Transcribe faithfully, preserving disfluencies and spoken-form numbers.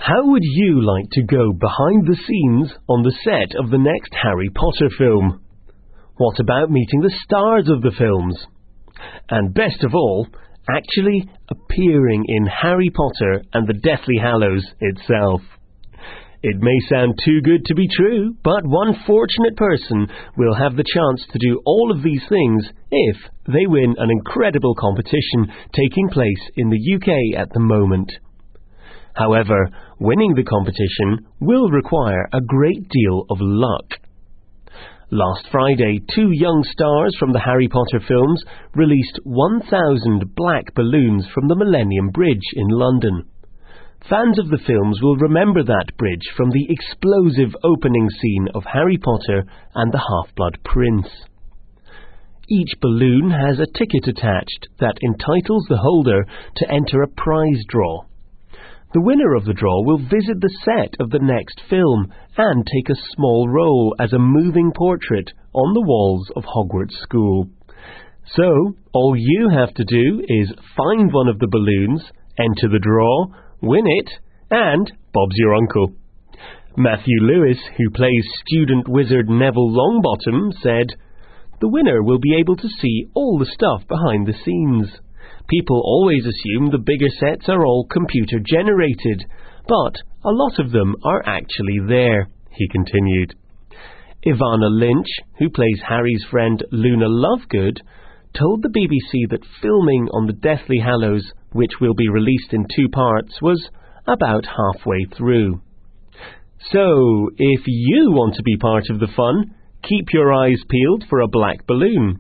How would you like to go behind the scenes on the set of the next Harry Potter film? What about meeting the stars of the films? And best of all, actually appearing in Harry Potter and the Deathly Hallows itself. It may sound too good to be true, but one fortunate person will have the chance to do all of these things if they win an incredible competition taking place in the U K at the moment. However, winning the competition will require a great deal of luck. Last Friday, two young stars from the Harry Potter films released one thousand black balloons from the Millennium Bridge in London. Fans of the films will remember that bridge from the explosive opening scene of Harry Potter and the Half-Blood Prince. Each balloon has a ticket attached that entitles the holder to enter a prize draw. The winner of the draw will visit the set of the next film and take a small role as a moving portrait on the walls of Hogwarts School. So, all you have to do is find one of the balloons, enter the draw, win it, and Bob's your uncle. Matthew Lewis, who plays student wizard Neville Longbottom, said, "The winner will be able to see all the stuff behind the scenes. People always assume the bigger sets are all computer-generated, but a lot of them are actually there," he continued. Ivana Lynch, who plays Harry's friend Luna Lovegood, told the B B C that filming on the Deathly Hallows, which will be released in two parts, was about halfway through. So, if you want to be part of the fun, keep your eyes peeled for a black balloon.